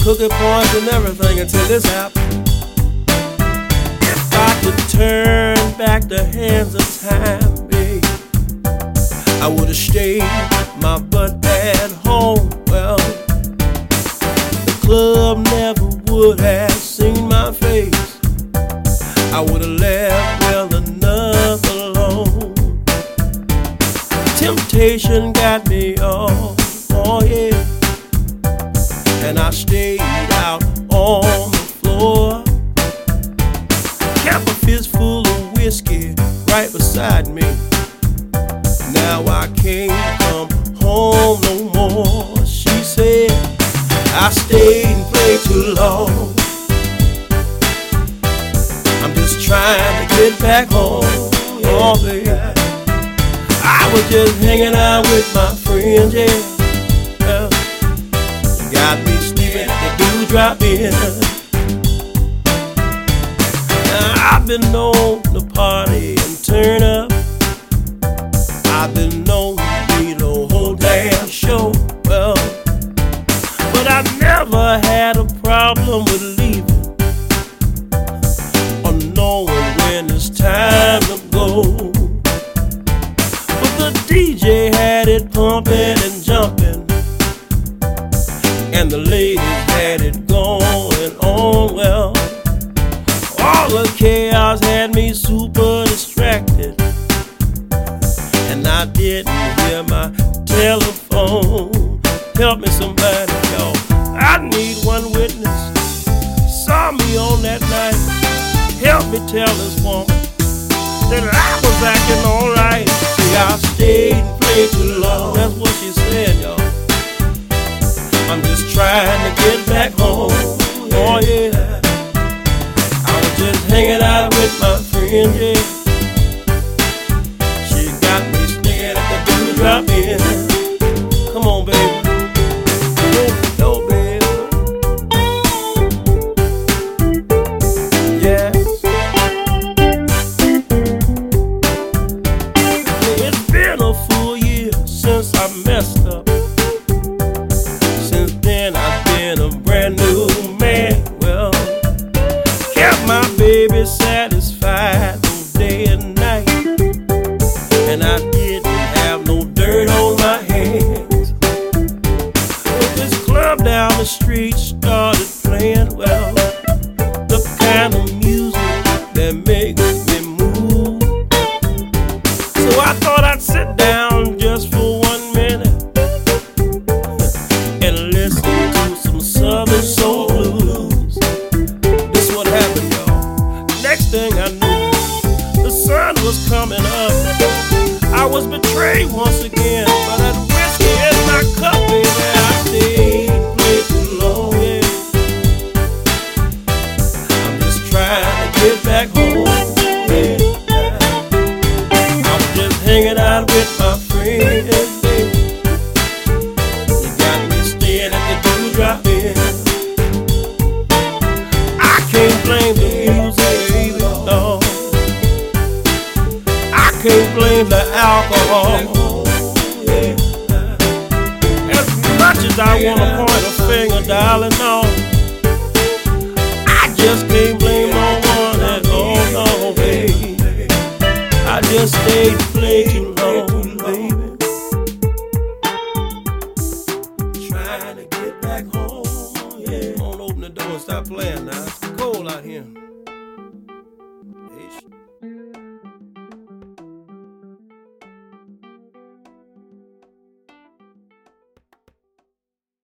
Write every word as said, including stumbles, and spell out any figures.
cookie points and everything until this happened. If I could turn back the hands of time, babe, I would've stayed my butt at home. Well, the club never would have seen my face. I would've left well enough alone. Temptation got me all, oh yeah, and I stayed out on the floor. Kept a fistful of whiskey right beside me. Now I can't come home no more. She said I stayed and played too long. I'm just trying to get back home, oh baby. I was just hanging out with my friends, yeah. yeah. Got me sleeping at the Dewdrop Inn. Now I've been known to party and turn up. I've been known to be the whole damn show. Well, but I never had a problem with leaving or knowing when it's time to go. The D J had it pumping and jumping, and the ladies had it going on. Well, all the chaos had me super distracted, and I didn't hear my telephone. Help me somebody, y'all. I need one witness. Saw me on that night. Help me tell this woman that I was acting alright. I stayed and played too long. That's what she said, y'all. I'm just trying to get back home. Oh yeah. I was just hanging out with my friend, yeah. She got me staying at the Dewdrop Inn. Come on, baby. Go, baby. Yeah. Since I messed up, since then I've been a brand new man. Well, kept my baby satisfied both day and night, and I didn't have no dirt on my hands. But this club down the street started playing, well, the kind of music that makes me move. So I thought I'd sit down just for one minute and listen to some Southern soul blues. This what happened, y'all. Next thing I knew, the sun was coming up. I was betrayed once again by that whiskey in my cup, baby. I stayed and played too long, yeah. I'm just trying to get back home, yeah. I was just hanging out with my friends, baby. You got me staying at the Dewdrop Inn. I can't blame the music, baby, no. I can't blame the alcohol. As much as I wanna point a finger, darling, no, I just can't blame no one at all, no, baby. I just stayed and played too long, baby. Trying to get back home, yeah. Don't open the door and stop playing now. It's cold out here.